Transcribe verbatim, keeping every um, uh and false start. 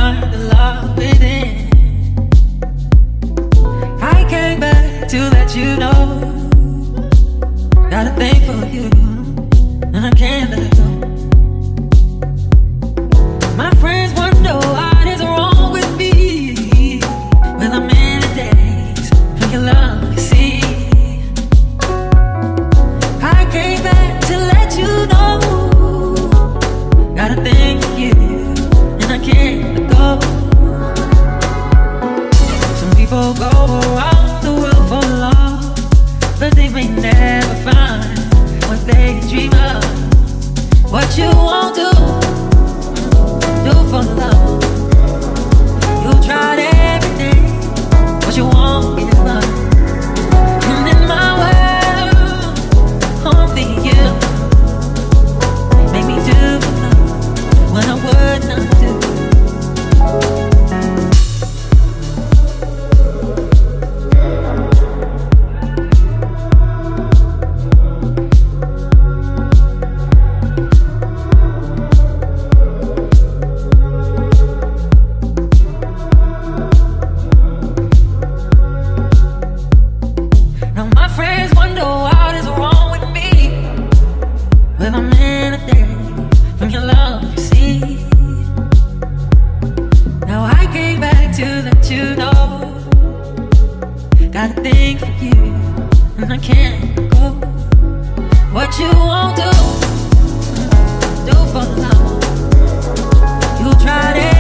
find the love within. I came back to let you know. Got a thing for you, and I can't let go. My friends wonder what is wrong with me when I'm in the days from your love, you see. I came back to let you know. Got a thing for you, and I can't let go. Some people go around the world for love, but they may never find what they dream of. What you won't do, do for love. You tried everything, but you won't give up. And in my world, only you make me do for love what I would not do. Got a thing for you, and I can't go. What you won't do, do for love. You tried it.